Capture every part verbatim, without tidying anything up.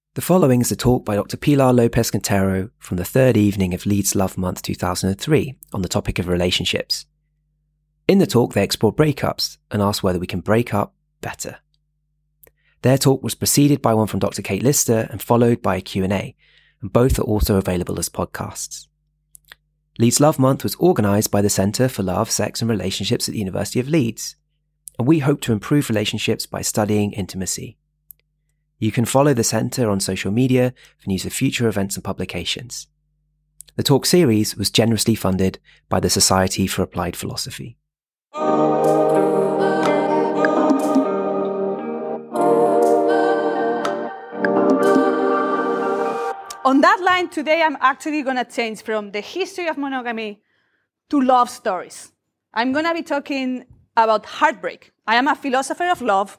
The following is a talk by Doctor Pilar Lopez Quintero from the third evening of Leeds Love Month two thousand three on the topic of relationships. In the talk, they explore breakups and ask whether we can break up better. Their talk was preceded by one from Doctor Kate Lister and followed by a Q and A, and both are also available as podcasts. Leeds Love Month was organised by the Centre for Love, Sex and Relationships at the University of Leeds, and we hope to improve relationships by studying intimacy. You can follow the Centre on social media for news of future events and publications. The talk series was generously funded by the Society for Applied Philosophy. On that line, today I'm actually going to change from the history of monogamy to love stories. I'm going to be talking about heartbreak. I am a philosopher of love.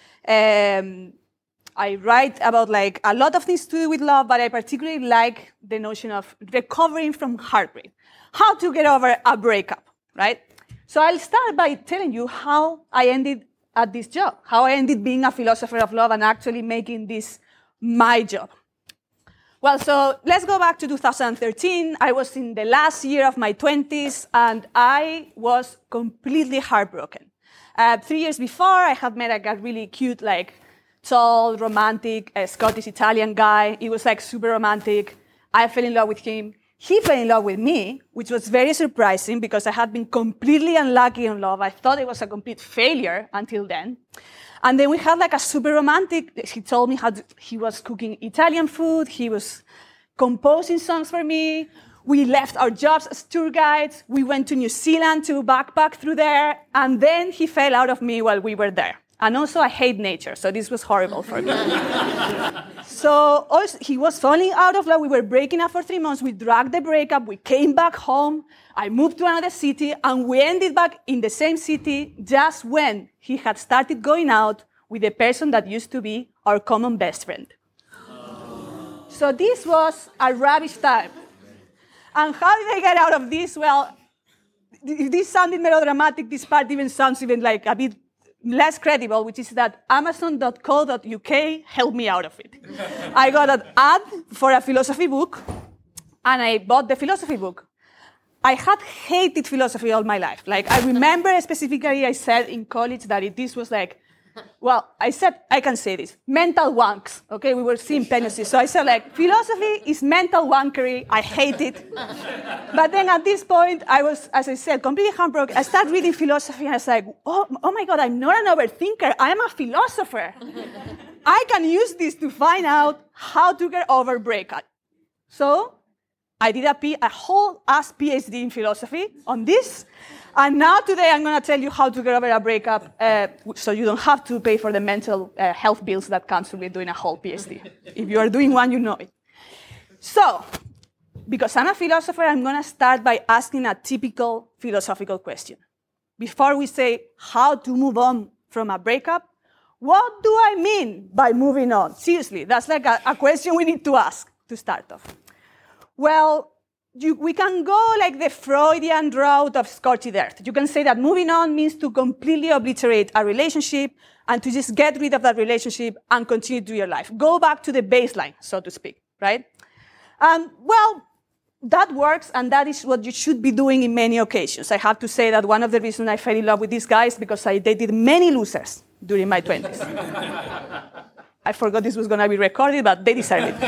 Um, I write about like a lot of things to do with love, but I particularly like the notion of recovering from heartbreak. How to get over a breakup, right? So I'll start by telling you how I ended at this job, how I ended being a philosopher of love and actually making this my job. Well, so let's go back to two thousand thirteen. I was in the last year of my twenties, and I was completely heartbroken. Uh, three years before, I had met like, a really cute, like, tall, romantic, uh, Scottish-Italian guy. He was like super romantic. I fell in love with him. He fell in love with me, which was very surprising because I had been completely unlucky in love. I thought it was a complete failure until then. And then we had like a super romantic, he told me how to, he was cooking Italian food. He was composing songs for me. We left our jobs as tour guides. We went to New Zealand to backpack through there. And then he fell out of me while we were there. And also, I hate nature, so this was horrible for me. So also, he was falling out of love. We were breaking up for three months. We dragged the breakup. We came back home. I moved to another city, and we ended back in the same city just when he had started going out with the person that used to be our common best friend. So this was a rubbish time. And how did I get out of this? Well, if this sounded melodramatic, this part even sounds even like a bit less credible, which is that amazon dot co dot U K helped me out of it. I got an ad for a philosophy book, and I bought the philosophy book. I had hated philosophy all my life. Like, I remember specifically I said in college that it, this was like, well, I said, I can say this, mental wanks, okay? We were seeing penises. So I said, like, philosophy is mental wankery. I hate it. But then at this point, I was, as I said, completely heartbroken. I started reading philosophy, and I was like, oh, oh my God, I'm not an overthinker. I'm a philosopher. I can use this to find out how to get over breakup. So I did a, P, a whole ass PhD in philosophy on this. And now today I'm going to tell you how to get over a breakup uh, so you don't have to pay for the mental uh, health bills that comes with doing a whole PhD. If you are doing one, you know it. So, because I'm a philosopher, I'm going to start by asking a typical philosophical question. Before we say how to move on from a breakup, what do I mean by moving on? Seriously, that's like a, a question we need to ask to start off. Well, You, we can go like the Freudian route of scorched earth. You can say that moving on means to completely obliterate a relationship and to just get rid of that relationship and continue to do your life. Go back to the baseline, so to speak, right? And well, that works, and that is what you should be doing in many occasions. I have to say that one of the reasons I fell in love with this guy is because I dated many losers during my twenties. I forgot this was going to be recorded, but they deserve it.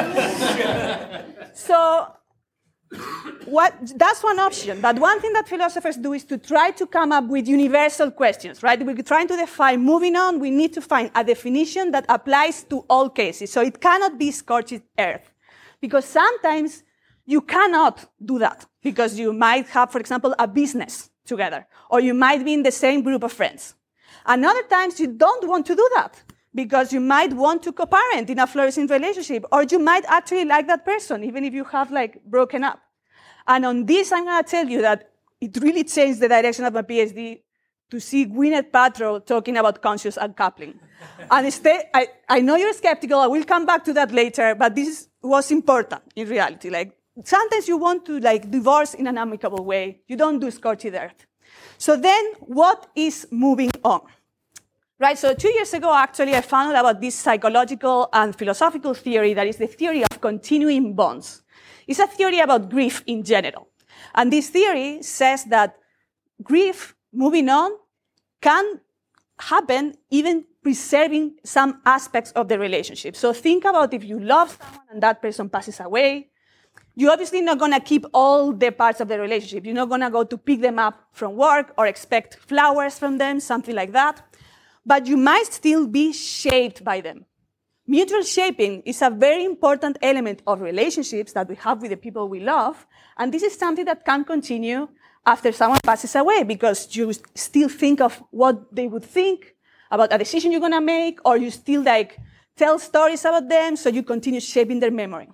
So, What, that's one option, but one thing that philosophers do is to try to come up with universal questions, right? We're trying to define moving on. We need to find a definition that applies to all cases. So it cannot be scorched earth, because sometimes you cannot do that, because you might have, for example, a business together, or you might be in the same group of friends. And other times you don't want to do that, because you might want to co-parent in a flourishing relationship, or you might actually like that person, even if you have like broken up. And on this, I'm going to tell you that it really changed the direction of my PhD to see Gwyneth Paltrow talking about conscious uncoupling. And stay, I, I know you're skeptical. I will come back to that later, but this was important in reality. Like, sometimes you want to like divorce in an amicable way. You don't do scorched earth. So then, what is moving on? Right, so two years ago, actually, I found out about this psychological and philosophical theory that is the theory of continuing bonds. It's a theory about grief in general. And this theory says that grief, moving on, can happen even preserving some aspects of the relationship. So think about if you love someone and that person passes away, you're obviously not going to keep all the parts of the relationship. You're not going to go to pick them up from work or expect flowers from them, something like that. But you might still be shaped by them. Mutual shaping is a very important element of relationships that we have with the people we love. And this is something that can continue after someone passes away because you still think of what they would think about a decision you're going to make, or you still like tell stories about them, so you continue shaping their memory.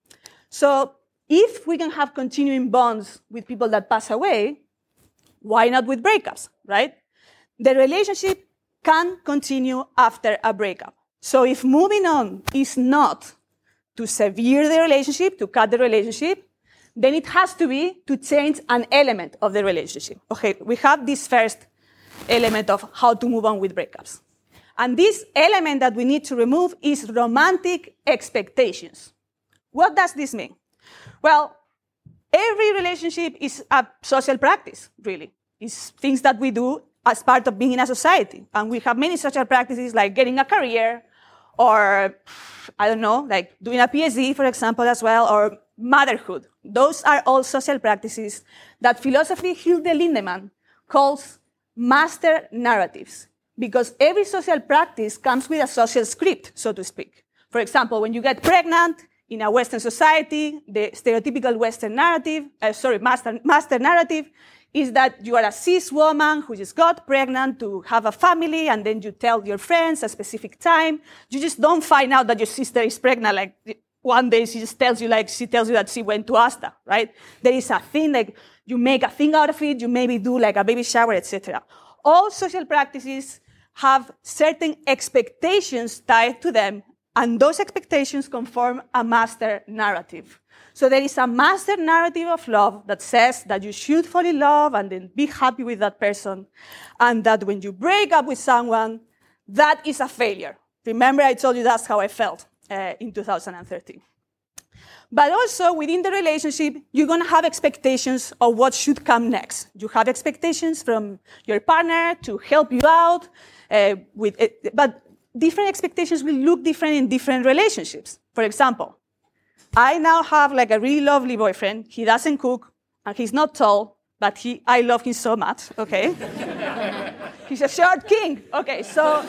So if we can have continuing bonds with people that pass away, why not with breakups, right? The relationship can continue after a breakup. So if moving on is not to sever the relationship, to cut the relationship, then it has to be to change an element of the relationship. Okay, we have this first element of how to move on with breakups. And this element that we need to remove is romantic expectations. What does this mean? Well, every relationship is a social practice, really. It's things that we do as part of being in a society. And we have many social practices like getting a career, or, I don't know, like doing a P H D, for example, as well, or motherhood. Those are all social practices that philosophy Hilde Lindemann calls master narratives, because every social practice comes with a social script, so to speak. For example, when you get pregnant in a Western society, the stereotypical Western narrative, uh, sorry, master, master narrative, is that you are a cis woman who just got pregnant to have a family, and then you tell your friends a specific time. You just don't find out that your sister is pregnant. Like one day she just tells you, like she tells you that she went to Asta, right? There is a thing, like you make a thing out of it. You maybe do like a baby shower, et cetera. All social practices have certain expectations tied to them, and those expectations conform a master narrative. So there is a master narrative of love that says that you should fall in love and then be happy with that person, and that when you break up with someone, that is a failure. Remember, I told you that's how I felt uh, in two thousand thirteen. But also, within the relationship, you're going to have expectations of what should come next. You have expectations from your partner to help you out, uh, with it, but different expectations will look different in different relationships. For example, I now have like a really lovely boyfriend. He doesn't cook, and he's not tall, but he, I love him so much, okay? He's a short king. Okay, so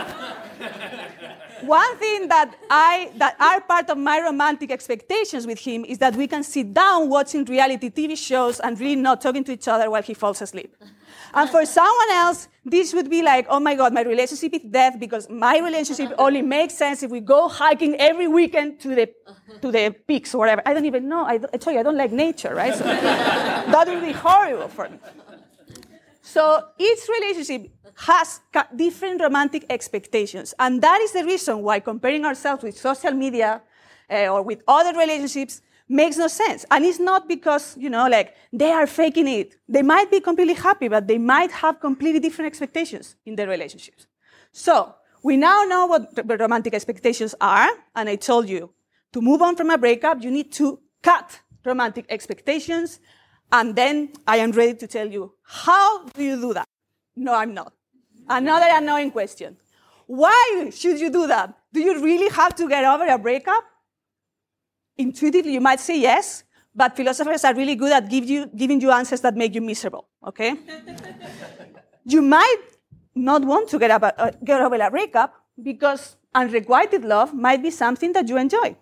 one thing that I, that are part of my romantic expectations with him is that we can sit down watching reality T V shows and really not talking to each other while he falls asleep. And for someone else, this would be like, oh my God, my relationship is dead because my relationship only makes sense if we go hiking every weekend to the to the peaks or whatever. I don't even know. I, I told you, I don't like nature, right? So that would be horrible for me. So each relationship has different romantic expectations. And that is the reason why comparing ourselves with social media uh, or with other relationships makes no sense. And it's not because, you know, like, they are faking it. They might be completely happy, but they might have completely different expectations in their relationships. So we now know what the romantic expectations are, and I told you, to move on from a breakup, you need to cut romantic expectations, and then I am ready to tell you, how do you do that? No, I'm not. Another annoying question. Why should you do that? Do you really have to get over a breakup? Intuitively, you might say yes, but philosophers are really good at give you, giving you answers that make you miserable, okay? You might not want to get, up, uh, get over a breakup because unrequited love might be something that you enjoy.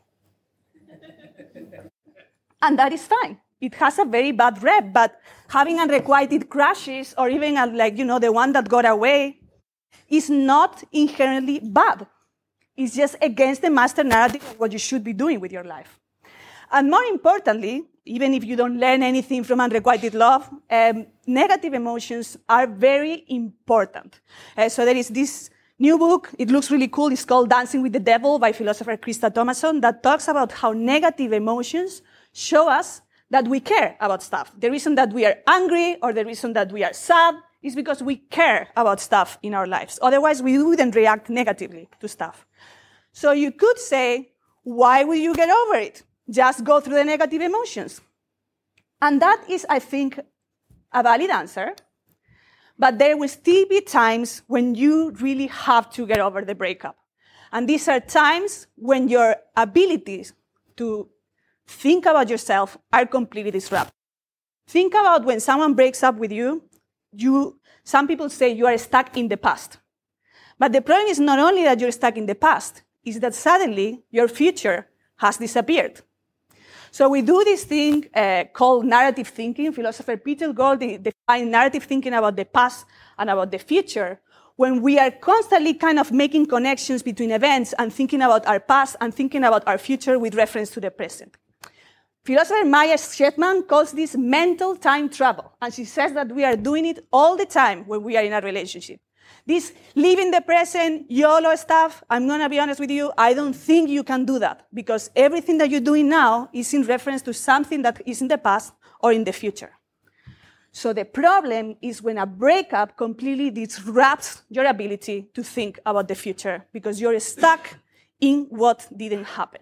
And that is fine. It has a very bad rep, but having unrequited crushes, or even a, like, you know, the one that got away, is not inherently bad. It's just against the master narrative of what you should be doing with your life. And more importantly, even if you don't learn anything from unrequited love, um, negative emotions are very important. Uh, so there is this new book, it looks really cool, it's called Dancing with the Devil by philosopher Krista Thomasson, that talks about how negative emotions show us that we care about stuff. The reason that we are angry or the reason that we are sad is because we care about stuff in our lives. Otherwise, we wouldn't react negatively to stuff. So you could say, why will you get over it? Just go through the negative emotions. And that is, I think, a valid answer. But there will still be times when you really have to get over the breakup. And these are times when your abilities to think about yourself are completely disrupted. Think about when someone breaks up with you, you, some people say you are stuck in the past. But the problem is not only that you're stuck in the past, is that suddenly your future has disappeared. So we do this thing uh, called narrative thinking. Philosopher Peter Gold defined narrative thinking about the past and about the future, when we are constantly kind of making connections between events and thinking about our past and thinking about our future with reference to the present. Philosopher Maya Shetman calls this mental time travel, and she says that we are doing it all the time when we are in a relationship. This live in the present, YOLO stuff, I'm going to be honest with you, I don't think you can do that, because everything that you're doing now is in reference to something that is in the past or in the future. So the problem is when a breakup completely disrupts your ability to think about the future, because you're stuck in what didn't happen.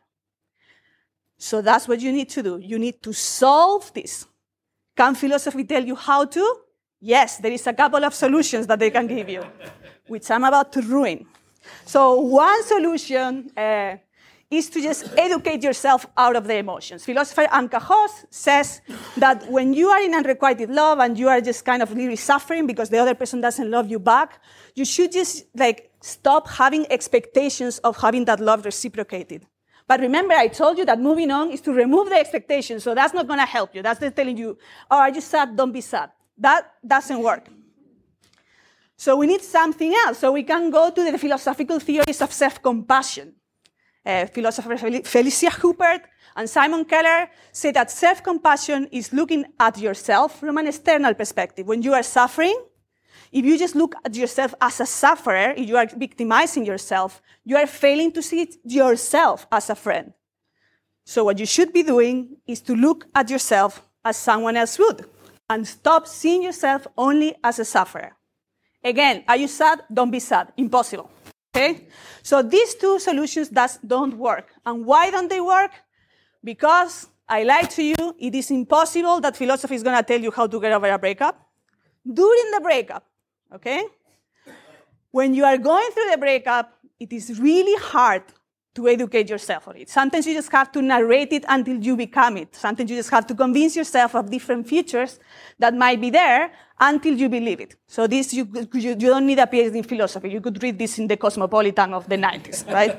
So that's what you need to do. You need to solve this. Can philosophy tell you how to? Yes, there is a couple of solutions that they can give you, which I'm about to ruin. So one solution uh, is to just educate yourself out of the emotions. Philosopher Anne Cajos says that when you are in unrequited love and you are just kind of really suffering because the other person doesn't love you back, you should just like stop having expectations of having that love reciprocated. But remember, I told you that moving on is to remove the expectations, so that's not going to help you. That's just telling you, oh, are you sad? Don't be sad. That doesn't work. So we need something else. So we can go to the philosophical theories of self-compassion. Uh, philosophers Felicia Huppert and Simon Keller say that self-compassion is looking at yourself from an external perspective. When you are suffering, if you just look at yourself as a sufferer, if you are victimizing yourself, you are failing to see yourself as a friend. So what you should be doing is to look at yourself as someone else would, and stop seeing yourself only as a sufferer. Again, are you sad? Don't be sad. Impossible. Okay? So these two solutions does, don't work. And why don't they work? Because, I lie to you, it is impossible that philosophy is going to tell you how to get over a breakup. During the breakup, okay? When you are going through the breakup, it is really hard to educate yourself on it. Sometimes you just have to narrate it until you become it. Sometimes you just have to convince yourself of different features that might be there until you believe it. So this, you, you, you don't need a PhD in philosophy. You could read this in the Cosmopolitan of the nineties, right?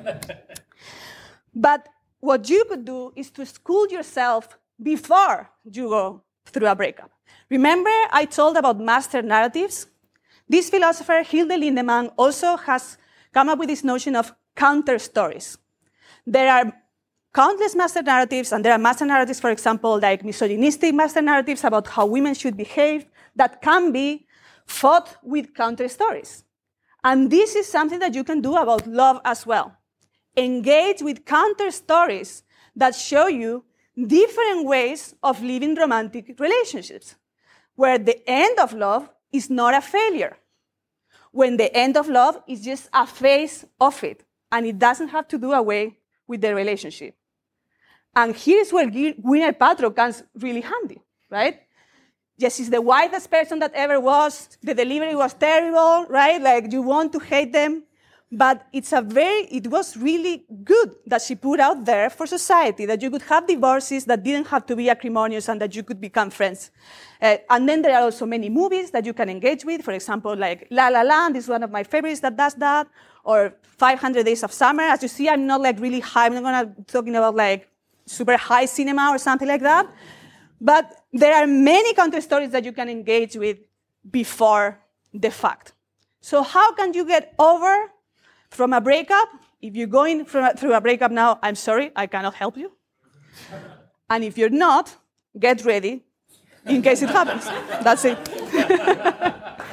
But what you could do is to school yourself before you go through a breakup. Remember I told about master narratives? This philosopher, Hilde Lindemann, also has come up with this notion of counter stories. There are countless master narratives, and there are master narratives, for example, like misogynistic master narratives about how women should behave, that can be fought with counter stories. And this is something that you can do about love as well. Engage with counter stories that show you different ways of living romantic relationships, where the end of love is not a failure, when the end of love is just a phase of it, and it doesn't have to do away with the relationship. And here's where Gwyneth Paltrow comes really handy, right? Yes, she's the whitest person that ever was. The delivery was terrible, right? Like, you want to hate them. But it's a very, it was really good that she put out there for society, that you could have divorces that didn't have to be acrimonious and that you could become friends. Uh, and then there are also many movies that you can engage with. For example, like La La Land is one of my favorites that does that. Or five hundred Days of Summer. As you see, I'm not like really high. I'm not going to be talking about like super high cinema or something like that. But there are many counter stories that you can engage with before the fact. So how can you get over from a breakup? If you're going through a breakup now, I'm sorry, I cannot help you. And if you're not, get ready in case it happens. That's it.